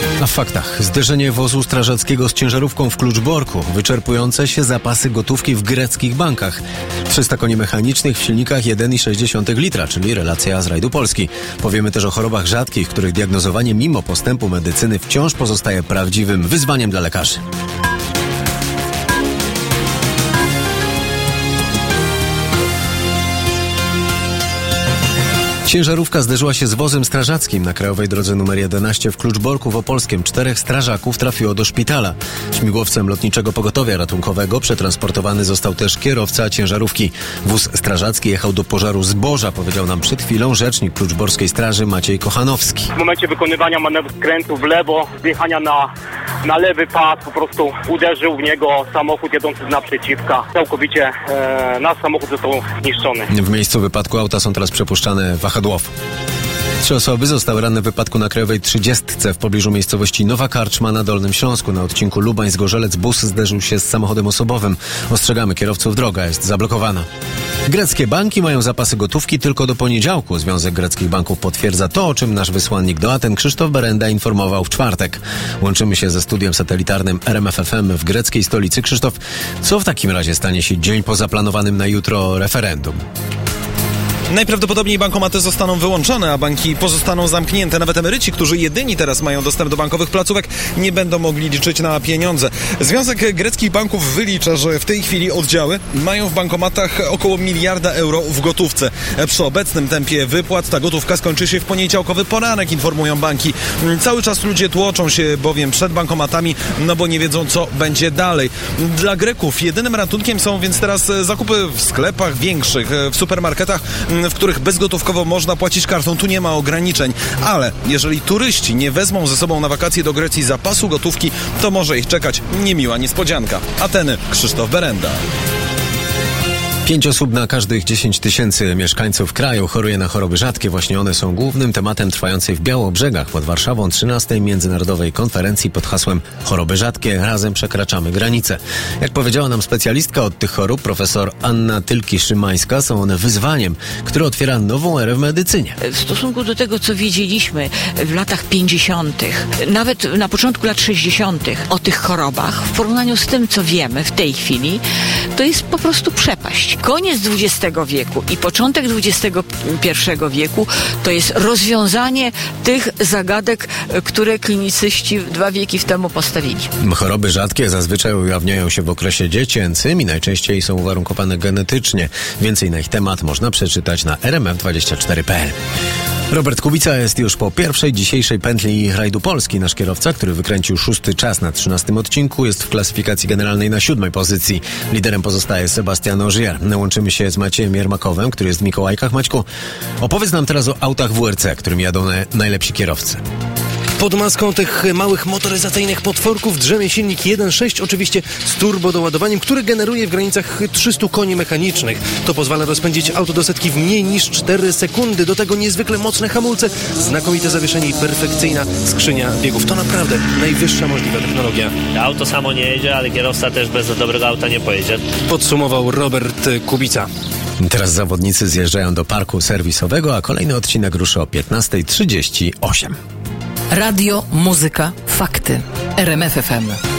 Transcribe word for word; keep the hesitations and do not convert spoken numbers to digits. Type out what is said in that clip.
A w faktach. Zderzenie wozu strażackiego z ciężarówką w Kluczborku. Wyczerpujące się zapasy gotówki w greckich bankach. trzysta koni mechanicznych w silnikach jeden przecinek sześć litra, czyli relacja z rajdu Polski. Powiemy też o chorobach rzadkich, których diagnozowanie mimo postępu medycyny wciąż pozostaje prawdziwym wyzwaniem dla lekarzy. Ciężarówka zderzyła się z wozem strażackim na krajowej drodze nr jedenaście w Kluczborku w Opolskiem. Czterech strażaków trafiło do szpitala. Śmigłowcem Lotniczego Pogotowia Ratunkowego przetransportowany został też kierowca ciężarówki. Wóz strażacki jechał do pożaru zboża, powiedział nam przed chwilą rzecznik Kluczborskiej Straży Maciej Kochanowski. W momencie wykonywania manewru skrętu w lewo, zjechania na, na lewy pas, po prostu uderzył w niego samochód jadący z naprzeciwka. Całkowicie e, nasz samochód został zniszczony. W miejscu wypadku auta są teraz przepuszczane wahadłowo. Trzy osoby zostały ranne w wypadku na krajowej trzydziestce w pobliżu miejscowości Nowa Karczma na Dolnym Śląsku. Na odcinku Lubań-Zgorzelec bus zderzył się z samochodem osobowym. Ostrzegamy kierowców, droga jest zablokowana. Greckie banki mają zapasy gotówki tylko do poniedziałku. Związek Greckich Banków potwierdza to, o czym nasz wysłannik do Aten Krzysztof Berenda informował w czwartek. Łączymy się ze studiem satelitarnym R M F F M w greckiej stolicy. Krzysztof, co w takim razie stanie się dzień po zaplanowanym na jutro referendum? Najprawdopodobniej bankomaty zostaną wyłączone, a banki pozostaną zamknięte. Nawet emeryci, którzy jedyni teraz mają dostęp do bankowych placówek, nie będą mogli liczyć na pieniądze. Związek Greckich Banków wylicza, że w tej chwili oddziały mają w bankomatach około miliarda euro w gotówce. Przy obecnym tempie wypłat ta gotówka skończy się w poniedziałkowy poranek, informują banki. Cały czas ludzie tłoczą się bowiem przed bankomatami, no bo nie wiedzą, co będzie dalej. Dla Greków jedynym ratunkiem są więc teraz zakupy w sklepach większych, w supermarketach, w których bezgotówkowo można płacić kartą. Tu nie ma ograniczeń, ale jeżeli turyści nie wezmą ze sobą na wakacje do Grecji zapasu gotówki, to może ich czekać niemiła niespodzianka. Ateny, Krzysztof Berenda. Pięć osób na każdych dziesięć tysięcy mieszkańców kraju choruje na choroby rzadkie. Właśnie one są głównym tematem trwającej w Białobrzegach pod Warszawą trzynastej Międzynarodowej Konferencji pod hasłem Choroby rzadkie. Razem przekraczamy granice. Jak powiedziała nam specjalistka od tych chorób, profesor Anna Tylki-Szymańska, są one wyzwaniem, które otwiera nową erę w medycynie. W stosunku do tego, co wiedzieliśmy w latach pięćdziesiątych, nawet na początku lat sześćdziesiątych o tych chorobach, w porównaniu z tym, co wiemy w tej chwili, to jest po prostu przepaść. Koniec dwudziestego wieku i początek dwudziestego pierwszego wieku to jest rozwiązanie tych zagadek, które klinicyści dwa wieki temu postawili. Choroby rzadkie zazwyczaj ujawniają się w okresie dziecięcym i najczęściej są uwarunkowane genetycznie. Więcej na ich temat można przeczytać na r m f dwadzieścia cztery kropka p l. Robert Kubica jest już po pierwszej dzisiejszej pętli rajdu Polski. Nasz kierowca, który wykręcił szósty czas na trzynastym odcinku, jest w klasyfikacji generalnej na siódmej pozycji. Liderem pozostaje Sebastian Ogier. Łączymy się z Maciejem Jermakowem, który jest w Mikołajkach. Maćku, opowiedz nam teraz o autach W R C, którym jadą najlepsi kierowcy. Pod maską tych małych motoryzacyjnych potworków drzemie silnik jeden przecinek sześć, oczywiście z turbodoładowaniem, który generuje w granicach trzystu koni mechanicznych. To pozwala rozpędzić auto do setki w mniej niż cztery sekundy. Do tego niezwykle mocne hamulce, znakomite zawieszenie i perfekcyjna skrzynia biegów. To naprawdę najwyższa możliwa technologia. Auto samo nie jedzie, ale kierowca też bez dobrego auta nie pojedzie. Podsumował Robert Kubica. Teraz zawodnicy zjeżdżają do parku serwisowego, a kolejny odcinek ruszy o piętnasta trzydzieści osiem. Radio, muzyka, fakty. R M F F M.